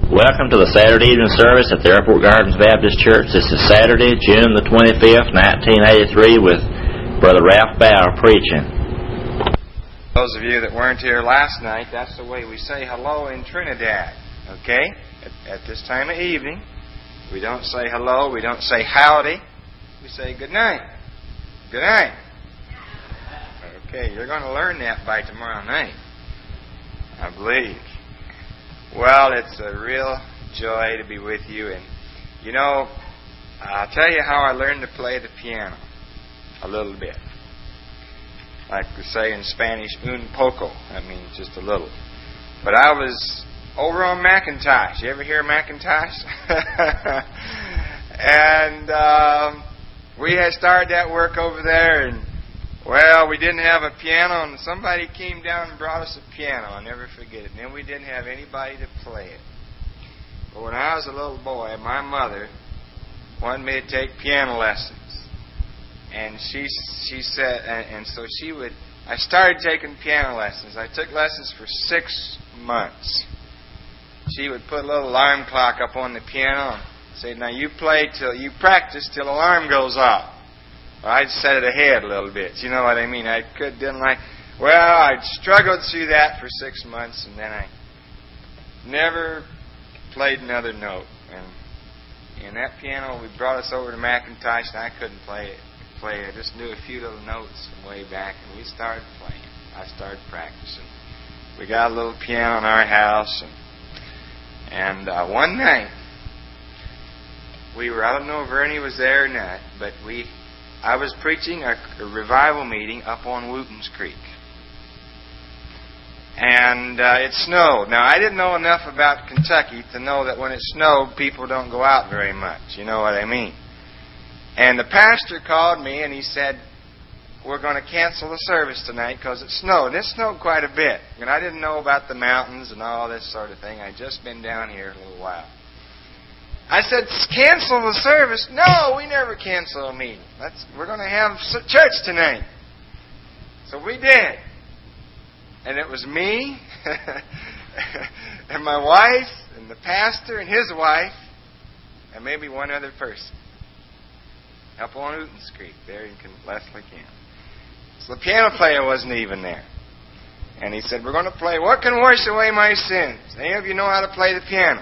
Welcome to the Saturday evening service at the Airport Gardens Baptist Church. This is Saturday, June the 25th, 1983, with Brother Ralph Bauer preaching. Those of you that weren't here last night, that's the way we say hello in Trinidad, okay? At this time of evening, we don't say hello, we don't say howdy, we say good night. Good night. Okay, you're going to learn that by tomorrow night, I believe. Well, it's a real joy to be with you. And, you know, I'll tell you how I learned to play the piano a little bit. Like we say in Spanish, un poco. That means just a little. But I was over on Macintosh. You ever hear Macintosh? And we had started that work over there, and well, we didn't have a piano, and somebody came down and brought us a piano. I'll never forget it. And then we didn't have anybody to play it. But when I was a little boy, my mother wanted me to take piano lessons. And she said, and so she would, I started taking piano lessons. I took lessons for 6 months. She would put a little alarm clock up on the piano and say, now you practice till alarm goes off. I'd set it ahead a little bit. You know what I mean? I struggled through that for 6 months, and then I never played another note. And that piano, we brought us over to Macintosh, and I couldn't play it. I just knew a few little notes from way back, and we started playing. I started practicing. We got a little piano in our house, and one night, I don't know if Ernie was there or not, but I was preaching a revival meeting up on Wootens Creek. And it snowed. Now, I didn't know enough about Kentucky to know that when it snowed, people don't go out very much. You know what I mean? And the pastor called me and he said, we're going to cancel the service tonight because it snowed. And it snowed quite a bit. And I didn't know about the mountains and all this sort of thing. I'd just been down here a little while. I said, cancel the service. No, we never cancel a meeting. We're going to have church tonight. So we did. And it was me and my wife and the pastor and his wife and maybe one other person up on Wootens Creek there in Leslie Camp. So the piano player wasn't even there. And he said, we're going to play What Can Wash Away My Sins? Any of you know how to play the piano?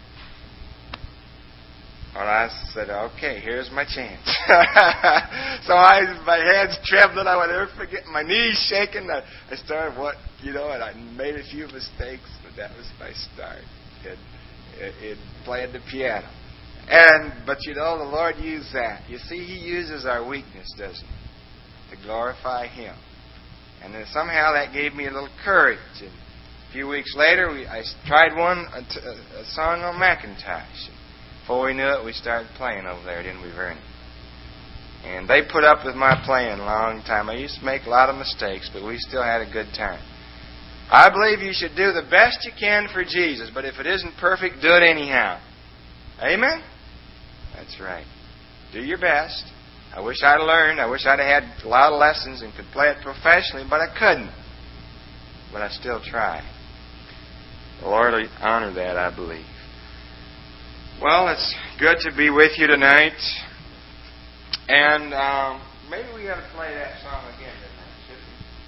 Well, I said, okay, here's my chance. So my hands trembling. I would never forget, my knees shaking. I started and I made a few mistakes, but that was my start in playing the piano. But the Lord used that. You see, He uses our weakness, doesn't He, to glorify Him. And then somehow that gave me a little courage. And a few weeks later, I tried a song on Macintosh. Before we knew it, we started playing over there, didn't we, Vernon? And they put up with my playing a long time. I used to make a lot of mistakes, but we still had a good time. I believe you should do the best you can for Jesus, but if it isn't perfect, do it anyhow. Amen? That's right. Do your best. I wish I'd learned. I wish I'd had a lot of lessons and could play it professionally, but I couldn't. But I still tried. The Lord will honor that, I believe. Well, it's good to be with you tonight. And maybe we got to play that song again tonight, shouldn't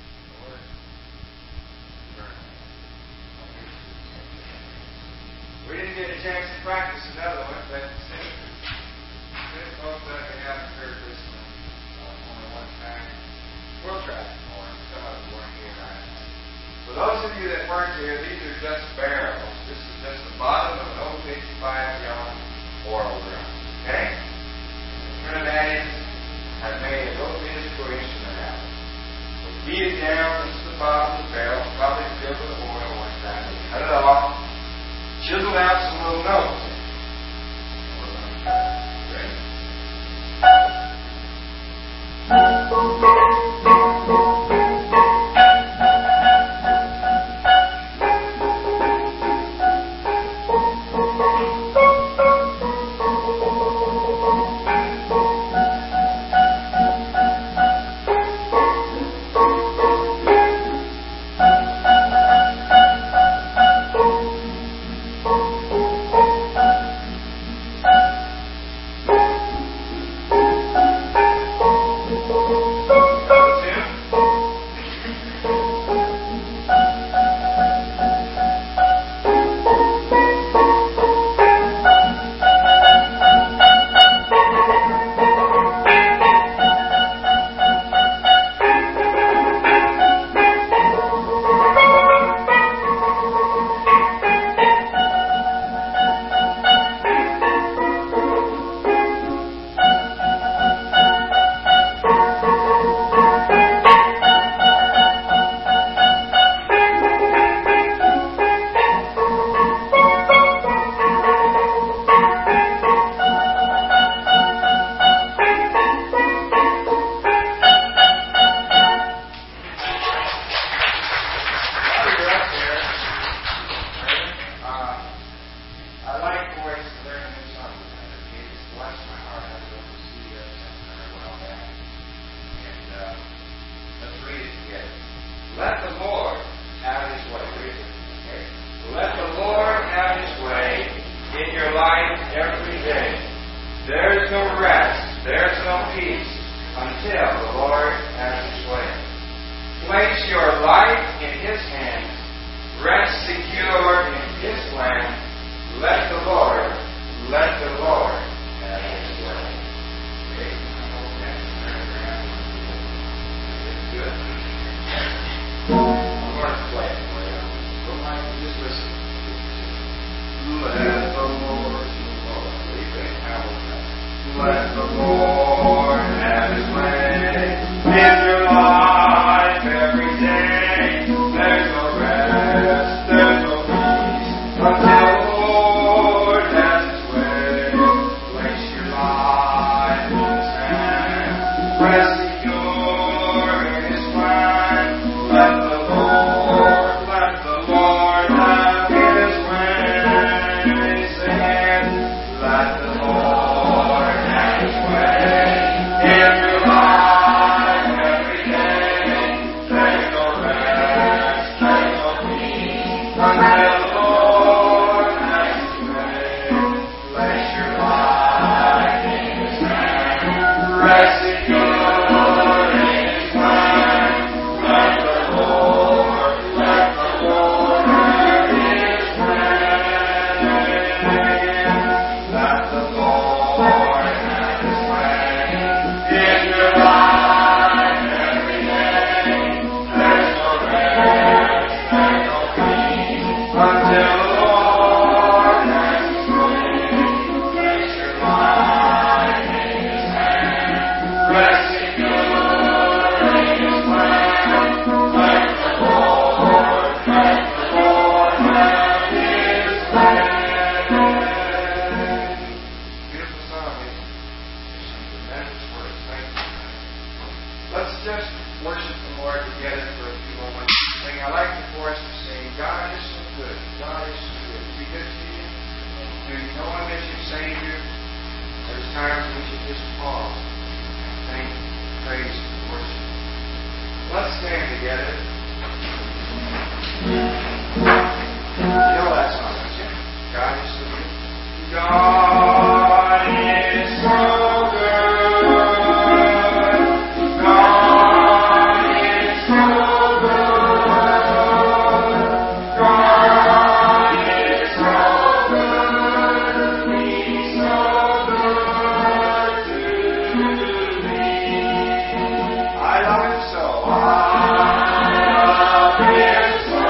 we? We didn't get a chance to practice another one, but this folks I haven't heard this one only one time. We'll try it more. Some of them weren't here right. For those of you that weren't here, these are just barrels. This is just the bottom of an old 55-gallon oil drum. Okay? Trinidadians have made a little bit of instrument out of it. We beat it down into the bottom of the barrel, probably filled with oil one time. We cut it off, chiseled out some little notes. your life every day. There's no rest, there's no peace until the Lord has His way. Place your life in His hands. Rest secure in His land. Let the Lord have His way. Okay. Good. I'm going to play it for you. Just listen. Let the Lord, let the Lord have His way in your life every day. There's no rest, there's no peace until the Lord has His way. Place your life in His hand. Rest secure in His plan. Let the Lord have His way. Sing, let the Lord have His way in your life every day. There's no rest, there's no peace until the Lord has His way. Place your life in His hand. Rest secure in His plan. Let the Lord have His way. Let the Lord have His way in your life every day. There's no rest, there's no peace until the Lord has His way. Place your life in His hand. Rest secure in His plan. Let the Lord have His way. Beautiful song, isn't it? Some tremendous words. Thank you. Let's just worship the Lord together for a few moments. I'd like for us to sing, God is so good. God is so good. Is He good to you? Do you know Him as your Savior? There's times we should just pause and thank, praise, and worship. Let's stand together. You know that song, don't you? God is so good. God is so good. God is so good. God is so good. He's so good to me. I love Him so. I love Him so.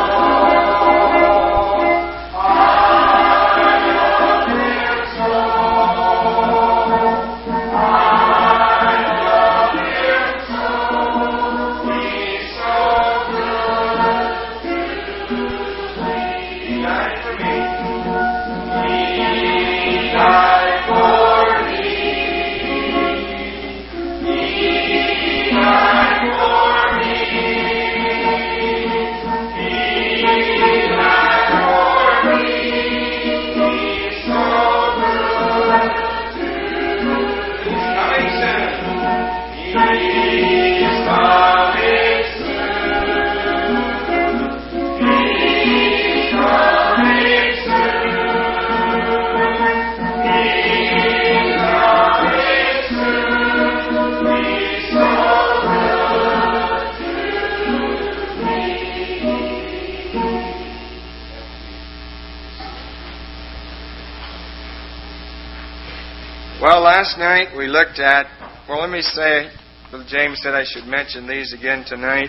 Well, last night we looked at, let me say, James said I should mention these again tonight.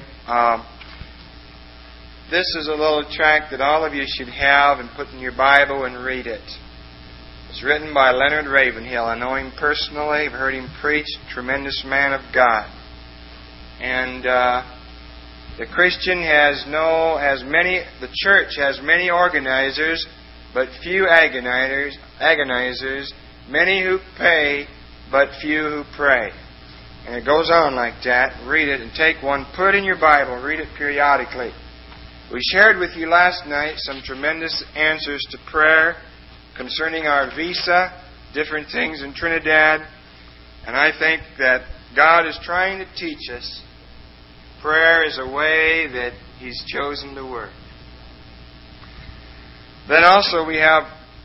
This is a little tract that all of you should have and put in your Bible and read it. It's written by Leonard Ravenhill. I know him personally. I've heard him preach. Tremendous man of God. And the Christian the church has many organizers, but few agonizers, many who pay, but few who pray. And it goes on like that. Read it and take one, put it in your Bible, read it periodically. We shared with you last night some tremendous answers to prayer concerning our visa, different things in Trinidad. And I think that God is trying to teach us prayer is a way that He's chosen to work. Then also we have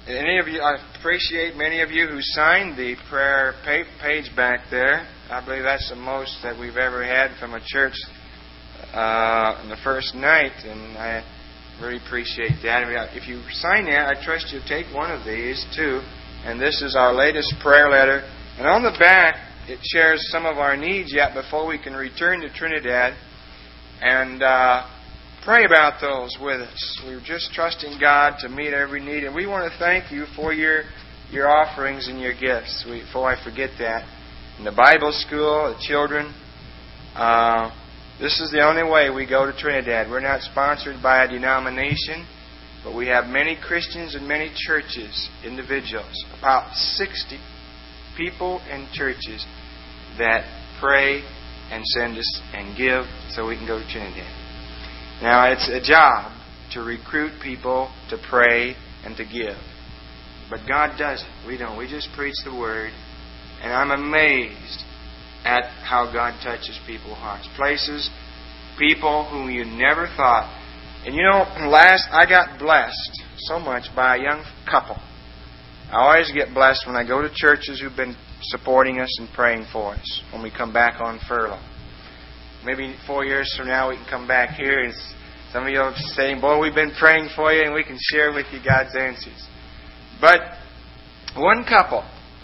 any of you, I appreciate many of you who signed the prayer page back there. I believe that's the most that we've ever had from a church in the first night, and I really appreciate that. If you sign that, I trust you'll take one of these too. And this is our latest prayer letter. And on the back, it shares some of our needs yet before we can return to Trinidad. And pray about those with us. We're just trusting God to meet every need. And we want to thank you for your offerings and your gifts. Before I forget that. In the Bible school, the children, this is the only way we go to Trinidad. We're not sponsored by a denomination, but we have many Christians and many churches, individuals, about 60 people and churches that pray and send us and give so we can go to Trinidad. Now, it's a job to recruit people to pray and to give. But God does it. We don't. We just preach the Word. And I'm amazed at how God touches people's hearts. Places, people whom you never thought. And you know, I got blessed so much by a young couple. I always get blessed when I go to churches who've been supporting us and praying for us when we come back on furlough. Maybe 4 years from now we can come back here and some of you are saying, boy, we've been praying for you, and we can share with you God's answers. But one couple,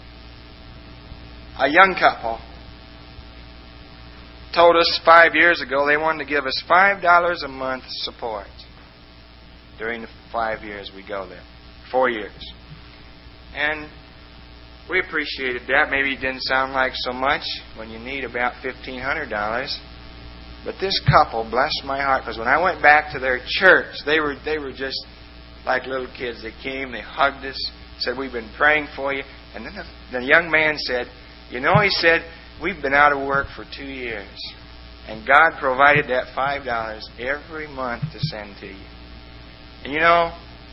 a young couple, told us 5 years ago they wanted to give us $5 a month support during the 5 years we go there. 4 years. And we appreciated that. Maybe it didn't sound like so much when you need about $1,500. But this couple blessed my heart, because when I went back to their church, they were just like little kids. They came, they hugged us, said, we've been praying for you. And then the young man said, you know, he said, we've been out of work for 2 years. And God provided that $5 every month to send to you. And you know,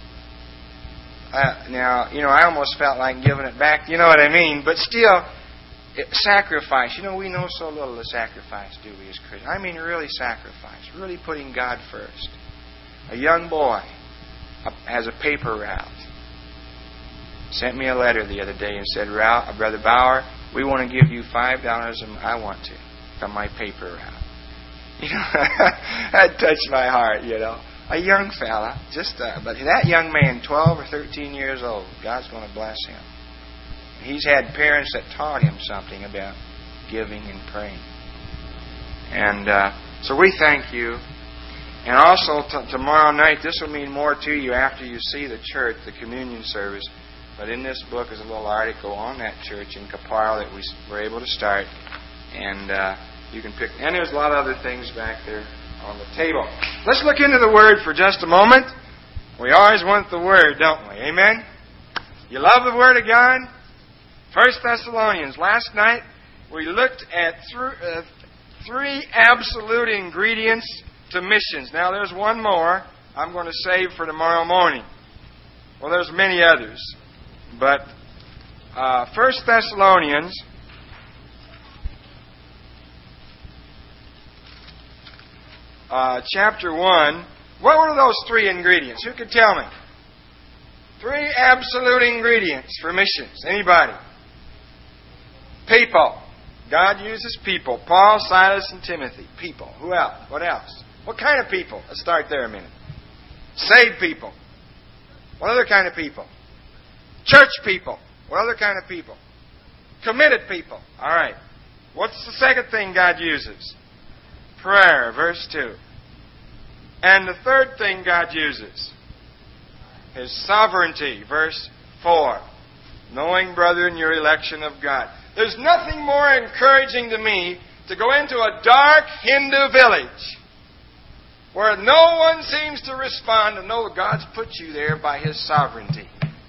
I almost felt like giving it back. You know what I mean? But still, sacrifice. You know, we know so little of sacrifice, do we, as Christians? I mean, really sacrifice. Really putting God first. A young boy has a paper route. Sent me a letter the other day and said, Brother Bauer, we want to give you $5 I want to from my paper route. You know, that touched my heart, you know. A young fella, but that young man, 12 or 13 years old, God's going to bless him. He's had parents that taught him something about giving and praying. And so we thank you. And also tomorrow night, this will mean more to you after you see the church, the communion service. But in this book is a little article on that church in Capar that we were able to start. And you can pick. And there's a lot of other things back there on the table. Let's look into the Word for just a moment. We always want the Word, don't we? Amen? You love the Word of God? 1 Thessalonians. Last night we looked at three absolute ingredients to missions. Now there's one more I'm going to save for tomorrow morning. Well, there's many others. But 1 Thessalonians chapter 1, what were those three ingredients? Who could tell me? Three absolute ingredients for missions. Anybody? People. God uses people. Paul, Silas, and Timothy. People. Who else? What else? What kind of people? Let's start there a minute. Saved people. What other kind of people? Church people. What other kind of people? Committed people. All right. What's the second thing God uses? Prayer, verse 2. And the third thing God uses? His sovereignty, verse 4. Knowing, brethren, your election of God. There's nothing more encouraging to me to go into a dark Hindu village where no one seems to respond and know God's put you there by His sovereignty.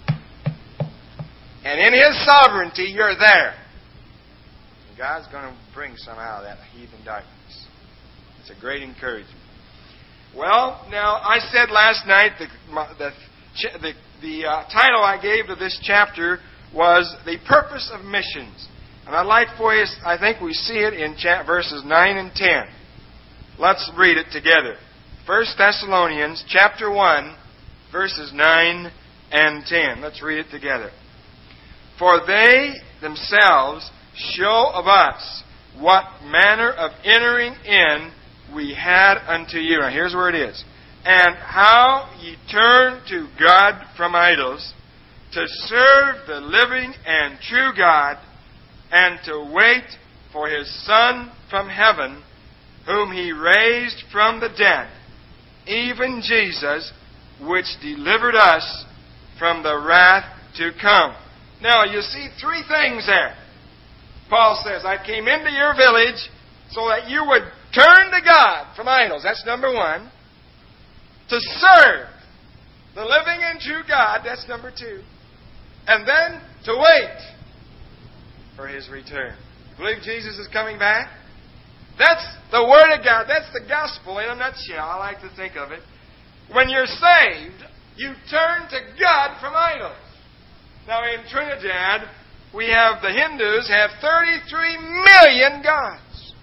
And in His sovereignty, you're there. And God's going to bring some out of that heathen darkness. It's a great encouragement. Well, now, I said last night the title I gave to this chapter was The Purpose of Missions. And I'd like for you, I think we see it in verses 9 and 10. Let's read it together. 1 Thessalonians chapter 1, verses 9 and 10. Let's read it together. For they themselves show of us what manner of entering in we had unto you. Now here's where it is. And how ye turned to God from idols, to serve the living and true God, and to wait for His Son from heaven, whom He raised from the dead, even Jesus, which delivered us from the wrath to come. Now, you see three things there. Paul says, I came into your village so that you would turn to God from idols. That's number one. To serve the living and true God. That's number two. And then to wait for His return. You believe Jesus is coming back? That's the Word of God. That's the gospel in a nutshell. I like to think of it. When you're saved, you turn to God from idols. Now in Trinidad, the Hindus have 33 million gods.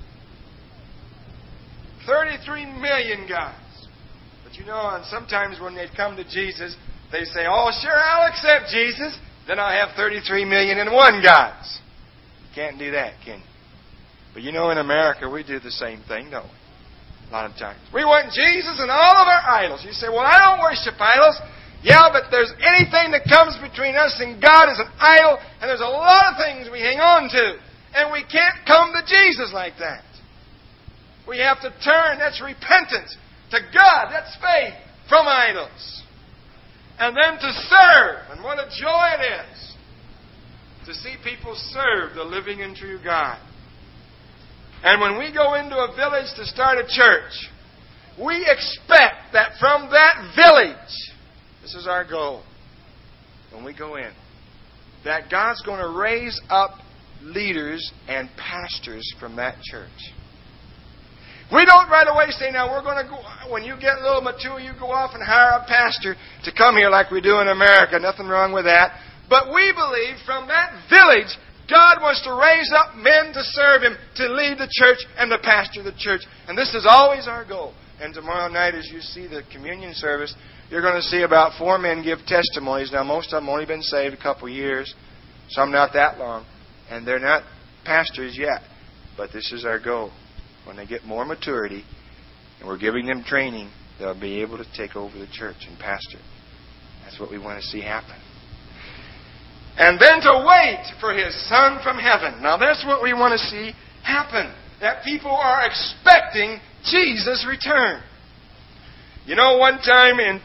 33 million gods. But you know, and sometimes when they come to Jesus, they say, oh, sure, I'll accept Jesus. Then I'll have 33 million and one gods. You can't do that, can you? But you know, in America, we do the same thing, don't we? A lot of times. We want Jesus and all of our idols. You say, well, I don't worship idols. Yeah, but there's anything that comes between us and God is an idol, and there's a lot of things we hang on to. And we can't come to Jesus like that. We have to turn, that's repentance, to God, that's faith, from idols. And then to serve. And what a joy it is to see people serve the living and true God. And when we go into a village to start a church, we expect that from that village, this is our goal, when we go in, that God's going to raise up leaders and pastors from that church. We don't right away say, now we're going to go, when you get a little mature, you go off and hire a pastor to come here like we do in America. Nothing wrong with that. But we believe from that village, God wants to raise up men to serve Him, to lead the church and to pastor the church. And this is always our goal. And tomorrow night, as you see the communion service, you're going to see about 4 men give testimonies. Now, most of them only been saved a couple years. Some not that long. And they're not pastors yet. But this is our goal. When they get more maturity, and we're giving them training, they'll be able to take over the church and pastor. That's what we want to see happen. And then to wait for His Son from heaven. Now that's what we want to see happen. That people are expecting Jesus' return. You know, one time in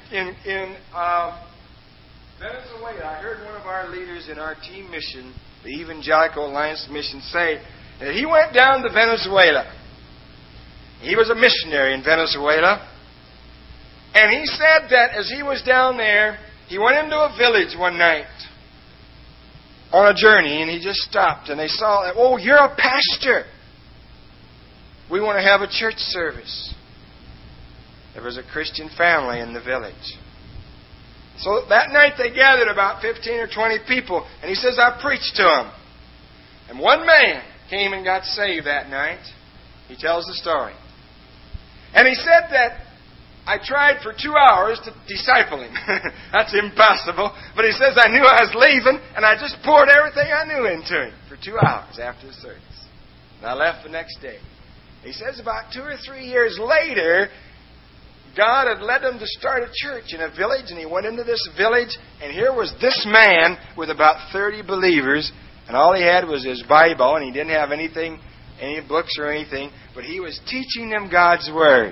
Venezuela, I heard one of our leaders in our team mission, the Evangelical Alliance Mission, say that he went down to Venezuela. He was a missionary in Venezuela. And he said that as he was down there, he went into a village one night on a journey, and he just stopped, and they saw that, oh, you're a pastor. We want to have a church service. There was a Christian family in the village. So that night they gathered about 15 or 20 people, and he says, I preached to them. And one man came and got saved that night. He tells the story. And he said that I tried for 2 hours to disciple him. That's impossible. But he says, I knew I was leaving, and I just poured everything I knew into him for 2 hours after the service. And I left the next day. He says about 2 or 3 years later, God had led him to start a church in a village, and he went into this village, and here was this man with about 30 believers, and all he had was his Bible, and he didn't have anything, any books or anything, but he was teaching them God's Word.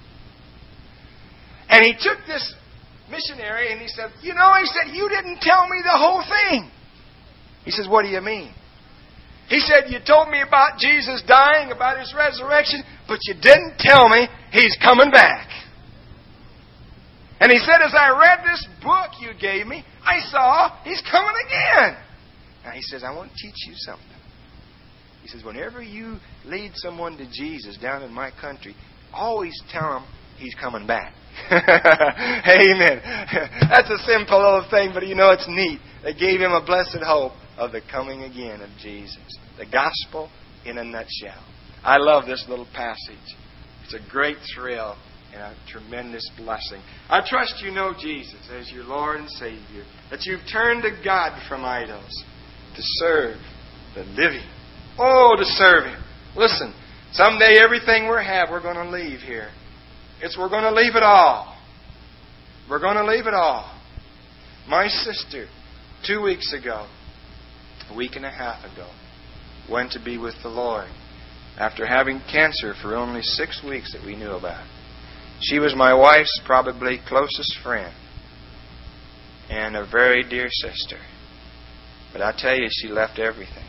And he took this missionary and he said, you didn't tell me the whole thing. He says, what do you mean? He said, you told me about Jesus dying, about His resurrection, but you didn't tell me He's coming back. And he said, as I read this book you gave me, I saw He's coming again. Now he says, I want to teach you something. He says, whenever you lead someone to Jesus down in my country, always tell them He's coming back. Amen. That's a simple little thing, but it's neat. They gave him a blessed hope of the coming again of Jesus. The gospel in a nutshell. I love this little passage. It's a great thrill and a tremendous blessing. I trust you know Jesus as your Lord and Savior, that you've turned to God from idols to serve the living. Oh, to serve Him. Listen, someday everything we have, we're going to leave here. We're going to leave it all. We're going to leave it all. My sister, 2 weeks ago, a week and a half ago, went to be with the Lord after having cancer for only 6 weeks that we knew about. She was my wife's probably closest friend and a very dear sister. But I tell you, she left everything.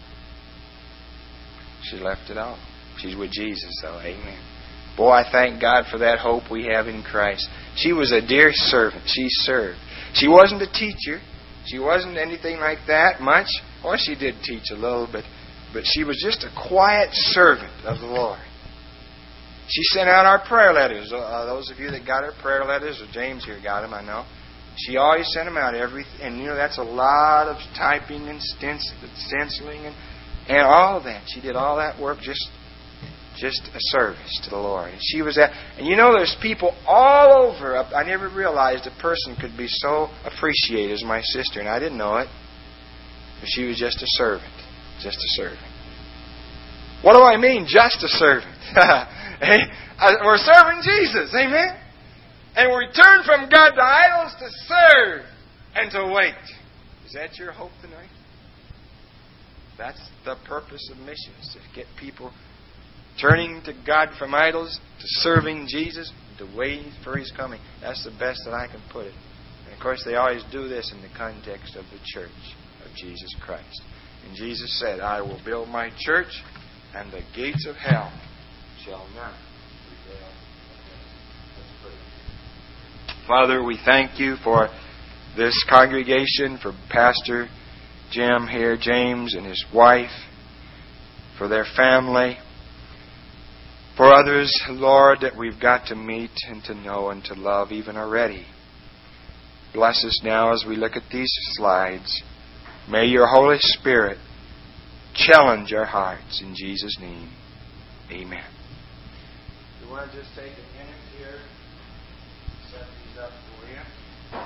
She left it all. She's with Jesus, though. Amen. Boy, I thank God for that hope we have in Christ. She was a dear servant. She served. She wasn't a teacher. She wasn't anything like that much. Or she did teach a little, but she was just a quiet servant of the Lord. She sent out our prayer letters. Those of you that got our prayer letters, or James here got them, I know. She always sent them out and that's a lot of typing and stenciling and all of that. She did all that work just a service to the Lord. And she was and there's people all over. I never realized a person could be so appreciated as my sister, and I didn't know it. But she was just a servant. Just a servant. What do I mean, just a servant? We're serving Jesus, amen? And we turn from God to idols to serve and to wait. Is that your hope tonight? That's the purpose of missions, to get people turning to God from idols to serving Jesus, to waiting for His coming. That's the best that I can put it. And of course, they always do this in the context of the church of Jesus Christ. And Jesus said, I will build my church, and the gates of hell shall not prevail against it. Father, we thank you for this congregation, for Pastor Jim here, James and his wife, for their family, for others, Lord, that we've got to meet and to know and to love even already. Bless us now as we look at these slides. May your Holy Spirit challenge our hearts in Jesus' name. Amen. You want to just take a minute here, set these up for you.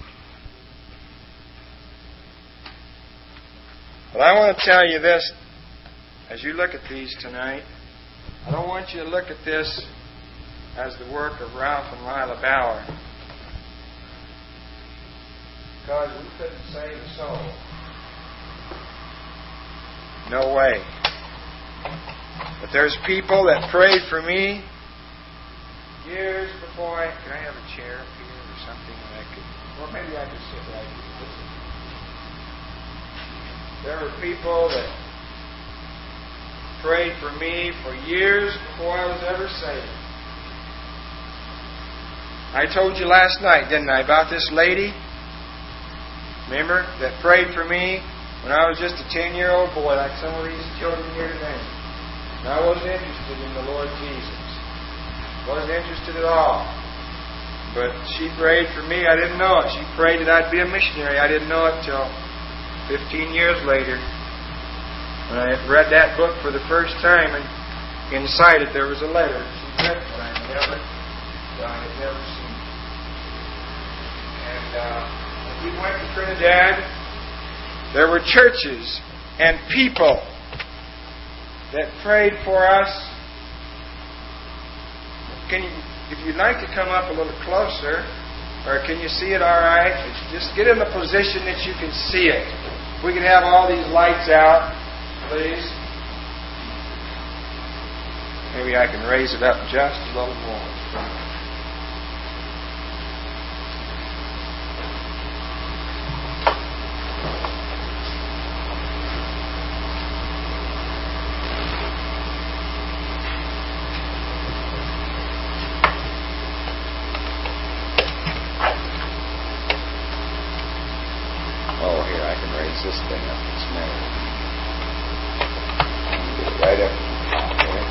But I want to tell you this, as you look at these tonight, I don't want you to look at this as the work of Ralph and Lila Bauer, because we couldn't save a soul. No way. But there's people that prayed for me years before Can I have a chair up here or something that I could... Or maybe I could sit right here. There were people that prayed for me for years before I was ever saved. I told you last night, didn't I, about this lady? Remember? That prayed for me when I was just a 10-year-old boy, like some of these children here today. And I wasn't interested in the Lord Jesus. Wasn't interested at all. But she prayed for me. I didn't know it. She prayed that I'd be a missionary. I didn't know it till 15 years later, when I read that book for the first time, and inside it there was a letter she read that I had never seen. And we went to Trinidad. There were churches and people that prayed for us. If you'd like to come up a little closer, or can you see it all right? Just get in the position that you can see it. If we can have all these lights out, please. Maybe I can raise it up just a little more. This thing up this minute. Get it right up there.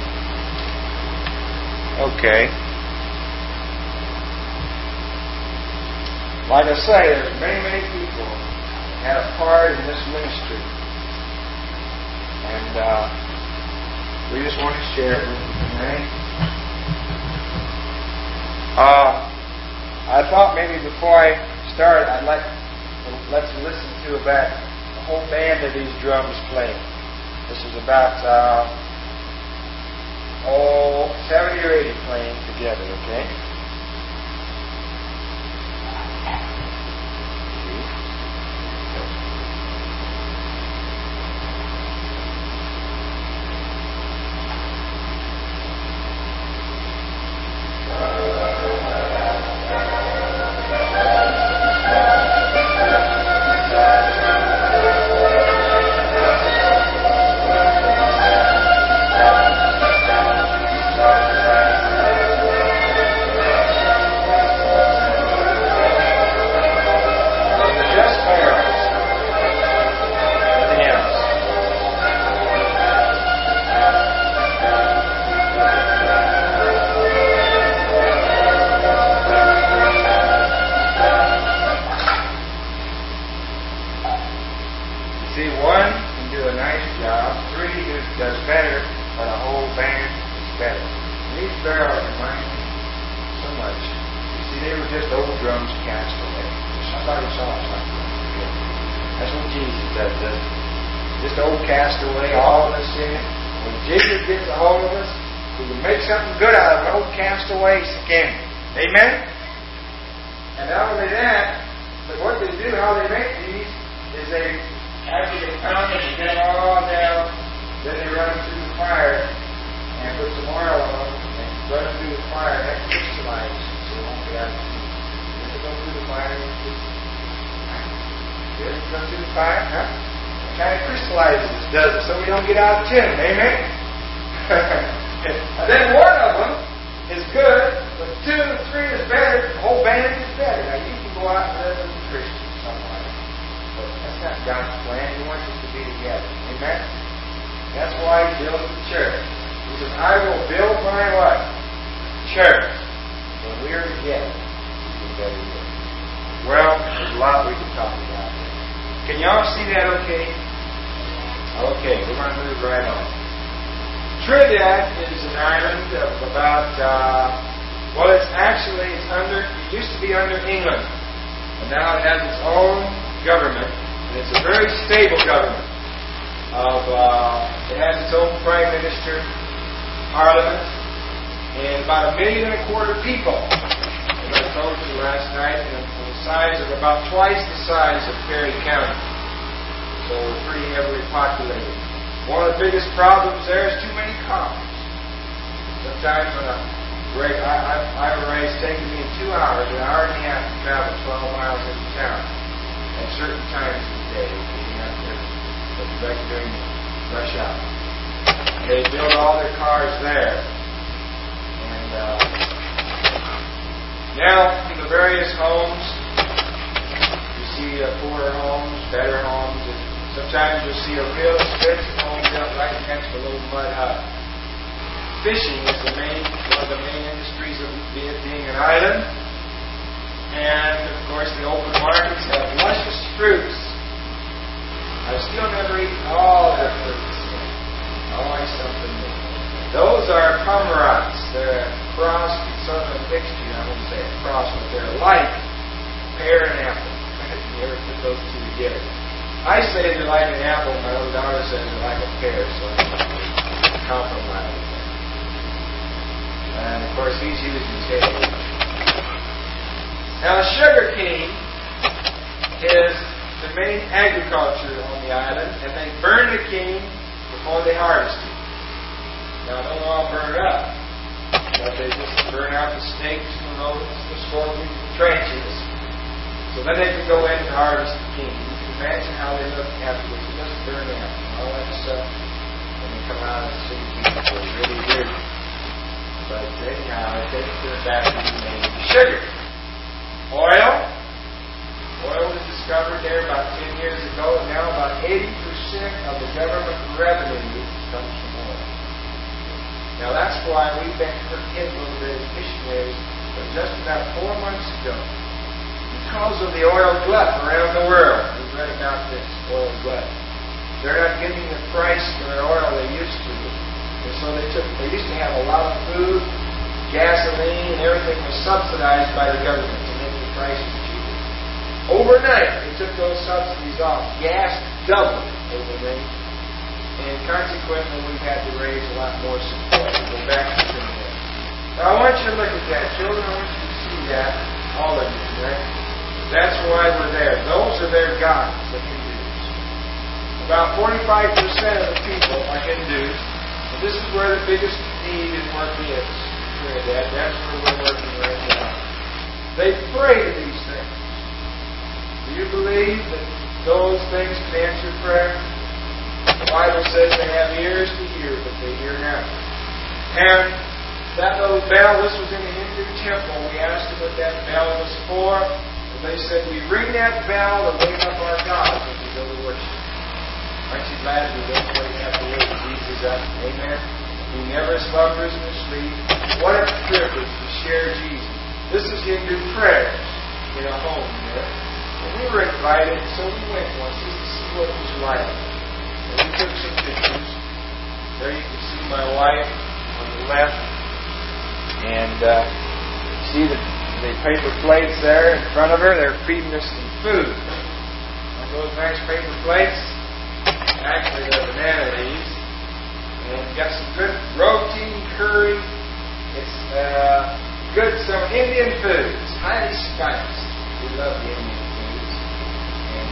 Okay. Like I say, there's many people that had a part in this ministry. And we just want to share it with you tonight. I thought maybe before I start, I'd like let's listen to about the whole band of these drums playing. This is about 70 or 80 playing together, okay? gasoline, and everything was subsidized by the government to make the prices cheaper. Overnight, they took those subsidies off. Gas doubled overnight. And consequently, we've had to raise a lot more support to go back to Trinidad. Now, I want you to look at that. Children, I want you to see that. All of you, right? That's why we're there. Those are their gods, the Hindus. About 45% of the people are Hindus. And this is where the biggest need and work is. Trinidad. That's where we're working right now. They pray to these things. Do you believe that those things can answer prayer? The Bible says they have ears to hear, but they hear not. And that little bell, this was in the Hindu temple. We asked them what that bell was for. And they said, we ring that bell to wake up our gods when we go to worship. Aren't you glad we don't have to wake Jesus up? Amen? He never slumbers nor sleeps. What a privilege to share Jesus. This is Hindu prayers in a home there. And we were invited, so we went once just to see what it was like. And we took some pictures. There you can see my wife on the left. And see the paper plates there in front of her. They're feeding us some food. On those nice paper plates, actually they're banana leaves. And got some good roti, curry. It's good, some Indian foods, highly spiced. We love the Indian foods. And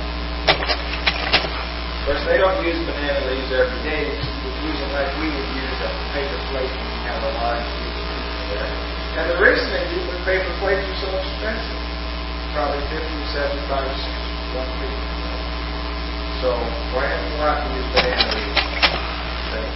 of course, they don't use banana leaves every day. They use them like we would use a paper plate when we have a large piece of pizza there. And the reason they do the paper plates are so expensive, probably 50 to 75 cents one piece. So why not go out and use banana leaves? Okay.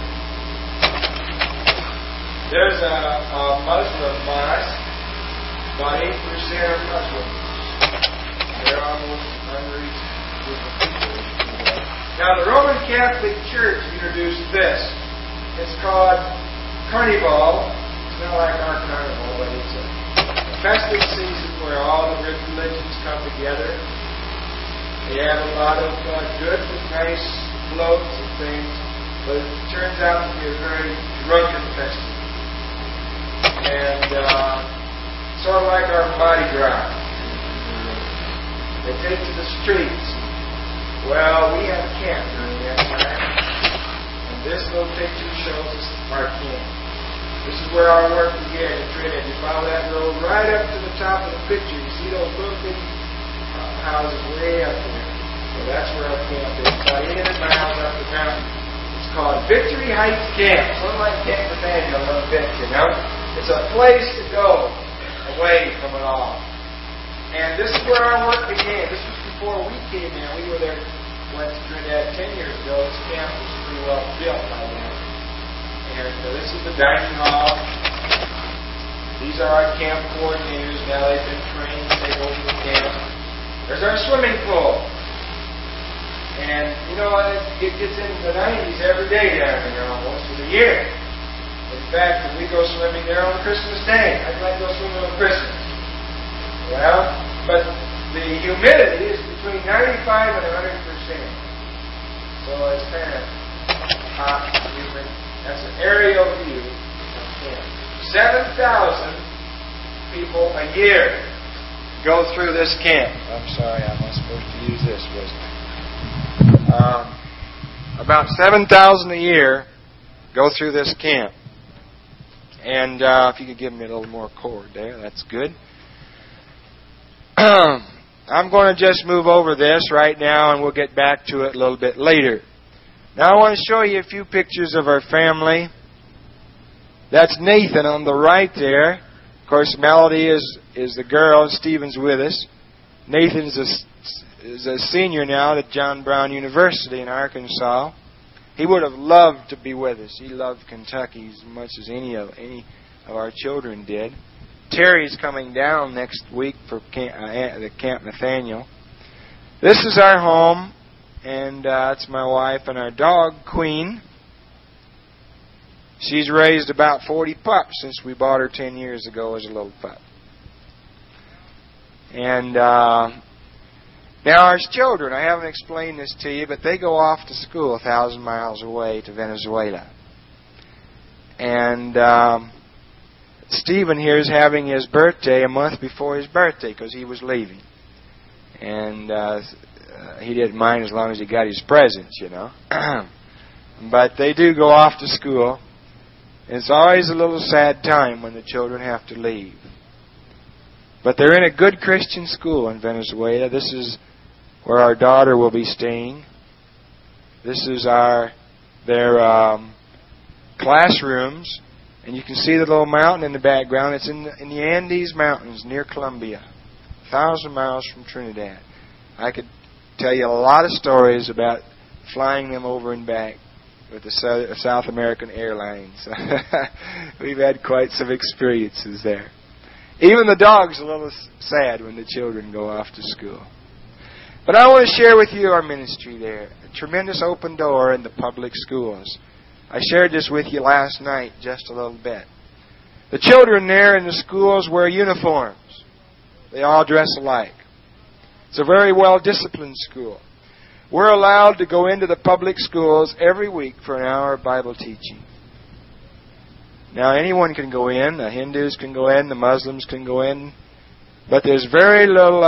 There's a Muslim mosque. About 8% are Muslims. They're almost unreached group of people. Now, the Roman Catholic Church introduced this. It's called Carnival. It's not like our carnival, but it's a festive season where all the religions come together. They have a lot of good and nice floats and things, but it turns out to be a very drunken festival. And sort of like our Mardi Gras. They take to the streets. Well, we have a camp during that time. And this little picture shows us our camp. This is where our work began in Trinidad. You follow that road right up to the top of the picture. You see those little big houses way up there. Well, that's where our camp is. About 800 miles up the mountain. It's called Victory Heights Camp. Sort of like Camp Nathaniel a little bit, you know. It's a place to go away from it all. And this is where our work began. This was before we came in. We were there, went to Trinidad 10 years ago. This camp was pretty well built by then. And this is the dining hall. These are our camp coordinators. Now they've been trained to take over the camp. There's our swimming pool. And, you know, it gets into the 90s every day down there almost for the year. In fact, if we go swimming there on Christmas Day, I'd like to go swimming on Christmas. Well, but the humidity is between 95 and 100%. So it's kind of hot and humid. That's an aerial view of camp. 7,000 people a year go through this camp. I'm sorry, I'm not supposed to use this, was I? About 7,000 a year go through this camp. And if you could give me a little more cord there, that's good. I'm going to just move over this right now, and we'll get back to it a little bit later. Now I want to show you a few pictures of our family. That's Nathan on the right there. Of course, Melody is the girl, and Stephen's with us. Nathan's is a senior now at John Brown University in Arkansas. He would have loved to be with us. He loved Kentucky as much as any of our children did. Terry's coming down next week for the Camp Nathaniel. This is our home, and it's my wife and our dog, Queen. She's raised about 40 pups since we bought her 10 years ago as a little pup. And now our children, I haven't explained this to you, but they go off to school 1,000 miles away to Venezuela. And Stephen here is having his birthday a month before his birthday because he was leaving. And he didn't mind as long as he got his presents, you know. But they do go off to school. It's always a little sad time when the children have to leave. But they're in a good Christian school in Venezuela. This is where our daughter will be staying. This is their classrooms. And you can see the little mountain in the background. It's in the Andes Mountains near Colombia, 1,000 miles from Trinidad. I could tell you a lot of stories about flying them over and back with the South American Airlines. We've had quite some experiences there. Even the dog's a little sad when the children go off to school. But I want to share with you our ministry there. A tremendous open door in the public schools. I shared this with you last night just a little bit. The children there in the schools wear uniforms. They all dress alike. It's a very well-disciplined school. We're allowed to go into the public schools every week for an hour of Bible teaching. Now, anyone can go in. The Hindus can go in. The Muslims can go in. But there's very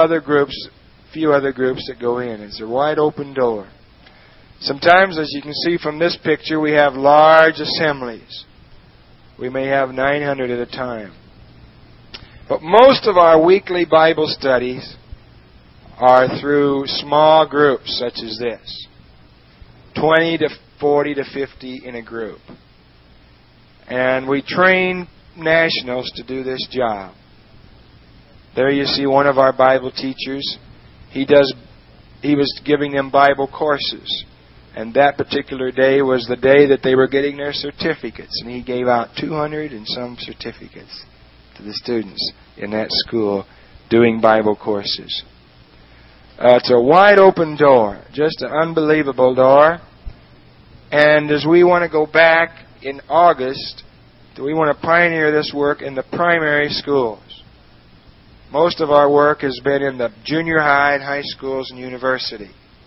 few other groups that go in. It's a wide open door. Sometimes, as you can see from this picture, we have large assemblies. We may have 900 at a time. But most of our weekly Bible studies are through small groups such as this. 20 to 40 to 50 in a group. And we train nationals to do this job. There you see one of our Bible teachers. He was giving them Bible courses. And that particular day was the day that they were getting their certificates. And he gave out 200 and some certificates to the students in that school doing Bible courses. It's a wide open door, just an unbelievable door. And as we want to go back in August, we want to pioneer this work in the primary schools. Most of our work has been in the junior high and high schools and university.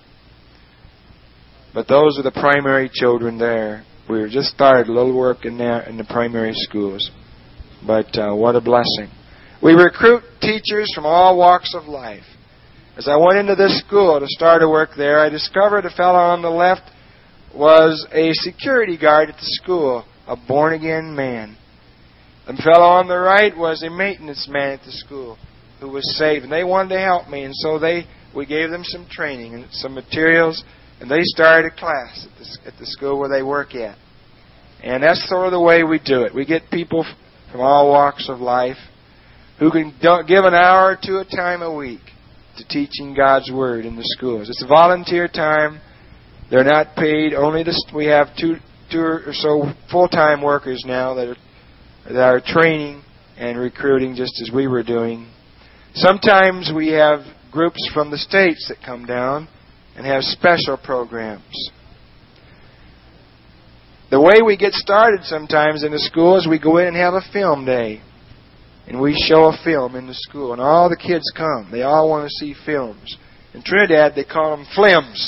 But those are the primary children there. We just started a little work in there in the primary schools. But what a blessing. We recruit teachers from all walks of life. As I went into this school to start to work there, I discovered a fellow on the left was a security guard at the school, a born-again man. The fellow on the right was a maintenance man at the school who was saved. And they wanted to help me, and so we gave them some training and some materials. And they started a class at the school where they work at. And that's sort of the way we do it. We get people from all walks of life who can give an hour or two at a time a week to teaching God's Word in the schools. It's a volunteer time. They're not paid. We have two or so full-time workers now that are training and recruiting just as we were doing. Sometimes we have groups from the States that come down and have special programs. The way we get started sometimes in the school is we go in and have a film day. And we show a film in the school. And all the kids come. They all want to see films. In Trinidad, they call them flims.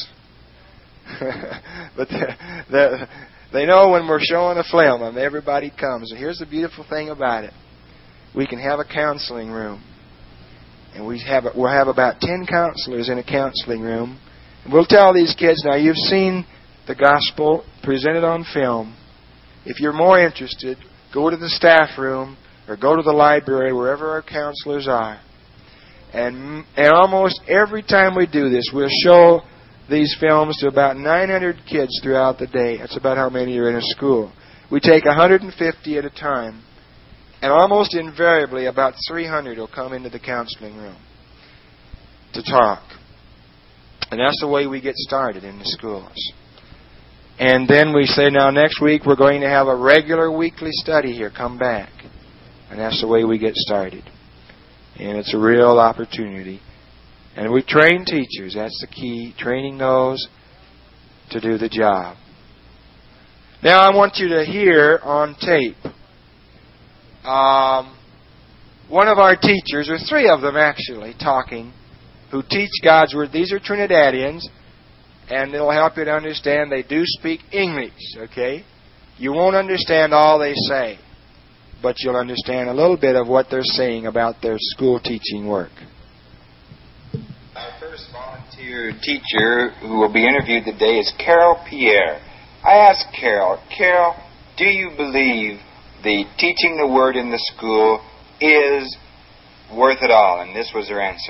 But they know when we're showing a film, and everybody comes. And here's the beautiful thing about it. We can have a counseling room. And we'll have about 10 counselors in a counseling room. We'll tell these kids, now you've seen the gospel presented on film. If you're more interested, go to the staff room or go to the library, wherever our counselors are. And almost every time we do this, we'll show these films to about 900 kids throughout the day. That's about how many are in a school. We take 150 at a time. And almost invariably, about 300 will come into the counseling room to talk. And that's the way we get started in the schools. And then we say, now next week we're going to have a regular weekly study here. Come back. And that's the way we get started. And it's a real opportunity. And we train teachers. That's the key. Training those to do the job. Now I want you to hear on tape. One of our teachers, or three of them actually, talking, who teach God's Word. These are Trinidadians, and it'll help you to understand they do speak English, okay? You won't understand all they say. but you'll understand a little bit of what they're saying about their school teaching work. Our first volunteer teacher who will be interviewed today is Carol Pierre. I asked Carol, do you believe the teaching the Word in the school is worth it all? And this was her answer.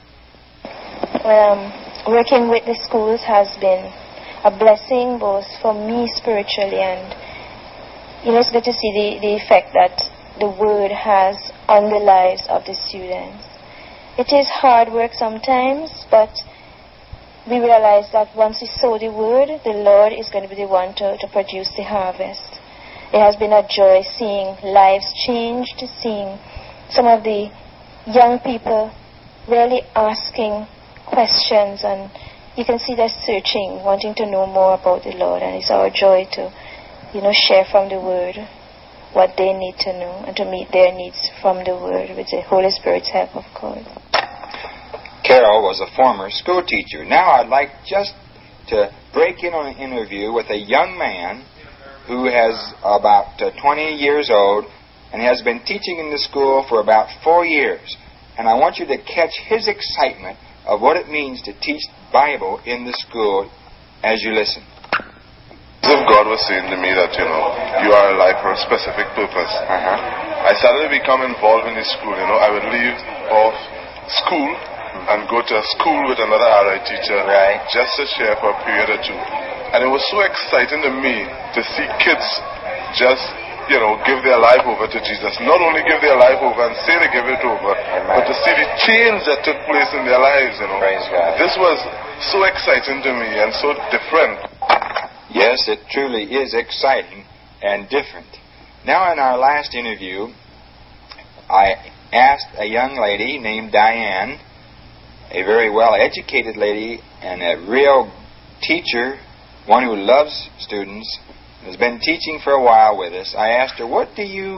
Working with the schools has been a blessing both for me spiritually and it's good to see the effect that the Word has on the lives of the students. It is hard work sometimes, but we realize that once we sow the Word, the Lord is going to be the one to produce the harvest. It has been a joy seeing lives changed, seeing some of the young people really asking questions, and you can see they're searching, wanting to know more about the Lord, and it's our joy to, share from the Word what they need to know and to meet their needs from the Word with the Holy Spirit's help, of course. Carol was a former school teacher. Now I'd like just to break in on an interview with a young man who is about 20 years old and has been teaching in the school for about 4 years. And I want you to catch his excitement of what it means to teach Bible in the school as you listen. As if God was saying to me that, you are alive for a specific purpose. I started to become involved in the school. I would leave off school and go to a school with another RI teacher just to share for a period or two. And it was so exciting to me to see kids just, give their life over to Jesus. Not only give their life over and say they give it over, but to see the change that took place in their lives, Praise God. This was so exciting to me and so different. Yes, it truly is exciting and different. Now, in our last interview, I asked a young lady named Diane, a very well-educated lady and a real teacher, one who loves students, has been teaching for a while with us. I asked her, what do you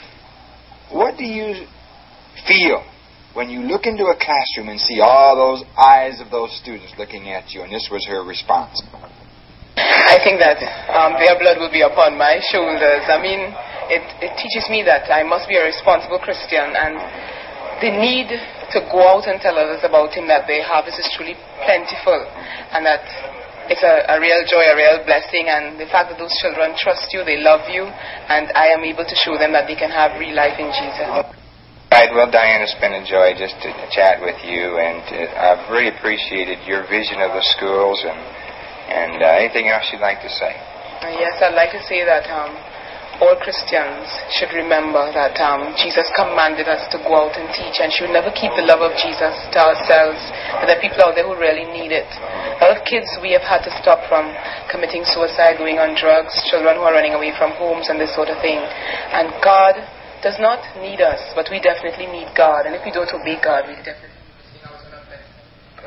feel when you look into a classroom and see all those eyes of those students looking at you? And this was her response. I think that their blood will be upon my shoulders. It teaches me that I must be a responsible Christian, and the need to go out and tell others about Him, that their harvest is truly plentiful, and that it's a real joy, a real blessing, and the fact that those children trust you, they love you, and I am able to show them that they can have real life in Jesus. Right, well, Diane, it's been a joy just to chat with you, and I've really appreciated your vision of the schools, and anything else you'd like to say? Yes, I'd like to say that all Christians should remember that Jesus commanded us to go out and teach, and should never keep the love of Jesus to ourselves. There are people out there who really need it. A lot of kids we have had to stop from committing suicide, going on drugs, children who are running away from homes and this sort of thing. And God does not need us, but we definitely need God. And if we don't obey God, we definitely need to sing out of it.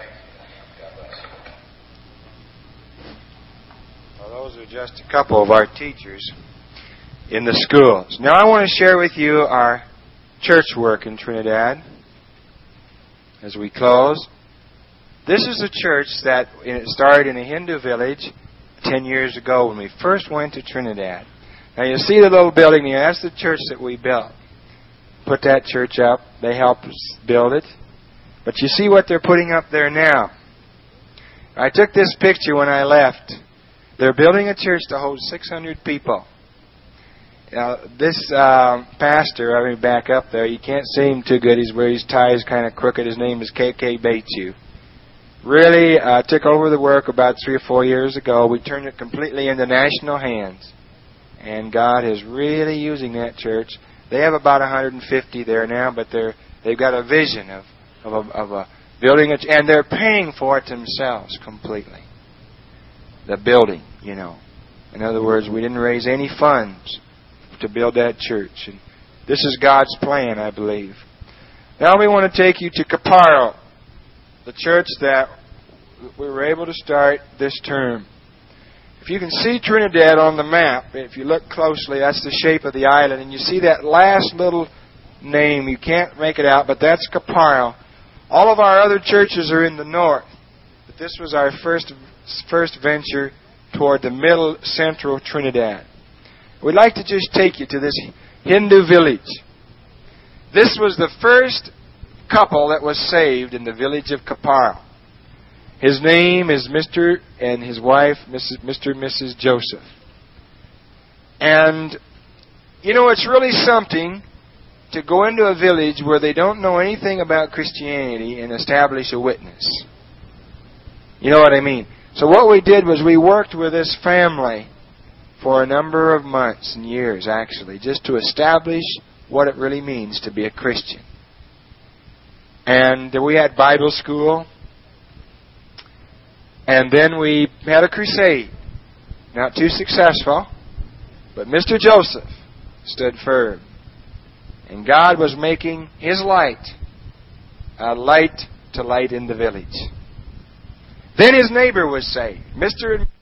Well, those are just a couple of our teachers in the schools. Now I want to share with you our church work in Trinidad as we close. This is a church that started in a Hindu village 10 years ago when we first went to Trinidad. Now you see the little building here. That's the church that we built. Put that church up. They helped us build it. But you see what they're putting up there now. I took this picture when I left. They're building a church to hold 600 people. Now, this pastor, I mean, back up there, you can't see him too good. He's where his tie is kind of crooked. His name is K.K. Batesu. Really took over the work about 3 or 4 years ago. We turned it completely into national hands. And God is really using that church. They have about 150 there now, but they've got a vision of a building, and they're paying for it themselves completely. The building, In other words, we didn't raise any funds to build that church. And this is God's plan, I believe. Now we want to take you to Caparo, the church that we were able to start this term. If you can see Trinidad on the map, if you look closely, that's the shape of the island. And you see that last little name. You can't make it out, but that's Caparo. All of our other churches are in the north. But this was our first venture toward the middle central Trinidad. We'd like to just take you to this Hindu village. This was the first couple that was saved in the village of Kapara. His name is Mr. and his wife, Mr. and Mrs. Joseph. And, you know, it's really something to go into a village where they don't know anything about Christianity and establish a witness. You know what I mean? So what we did was we worked with this family for a number of months and years, actually, just to establish what it really means to be a Christian. And we had Bible school. And then we had a crusade. Not too successful, but Mr. Joseph stood firm. And God was making His light a light to light in the village. Then his neighbor was saved. Mr. and